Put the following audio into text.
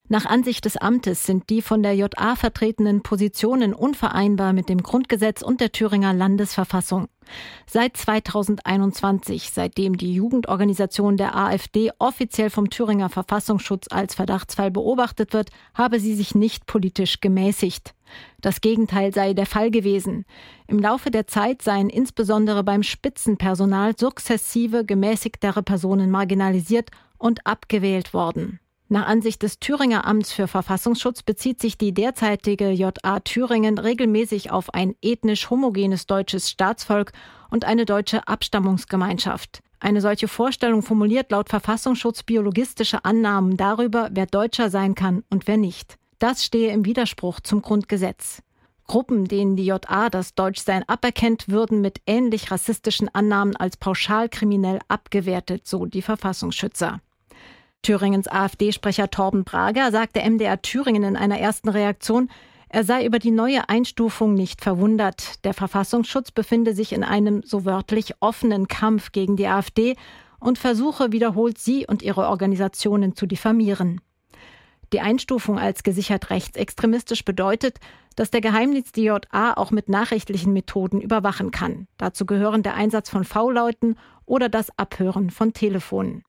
Nach Ansicht des Amtes sind die von der JA vertretenen Positionen unvereinbar mit dem Grundgesetz und der Thüringer Landesverfassung. Seit 2021, seitdem die Jugendorganisation der AfD offiziell vom Thüringer Verfassungsschutz als Verdachtsfall beobachtet wird, habe sie sich nicht politisch gemäßigt. Das Gegenteil sei der Fall gewesen. Im Laufe der Zeit seien insbesondere beim Spitzenpersonal sukzessive gemäßigtere Personen marginalisiert und abgewählt worden. Nach Ansicht des Thüringer Amts für Verfassungsschutz bezieht sich die derzeitige JA Thüringen regelmäßig auf ein ethnisch homogenes deutsches Staatsvolk und eine deutsche Abstammungsgemeinschaft. Eine solche Vorstellung formuliert laut Verfassungsschutz biologistische Annahmen darüber, wer Deutscher sein kann und wer nicht. Das stehe im Widerspruch zum Grundgesetz. Gruppen, denen die JA das Deutschsein aberkennt, würden mit ähnlich rassistischen Annahmen als pauschal kriminell abgewertet, so die Verfassungsschützer. Thüringens AfD-Sprecher Torben Brager sagte MDR Thüringen in einer ersten Reaktion, er sei über die neue Einstufung nicht verwundert. Der Verfassungsschutz befinde sich in einem so wörtlich offenen Kampf gegen die AfD und versuche wiederholt, sie und ihre Organisationen zu diffamieren. Die Einstufung als gesichert rechtsextremistisch bedeutet, dass der Geheimdienst die JA auch mit nachrichtlichen Methoden überwachen kann. Dazu gehören der Einsatz von V-Lauten oder das Abhören von Telefonen.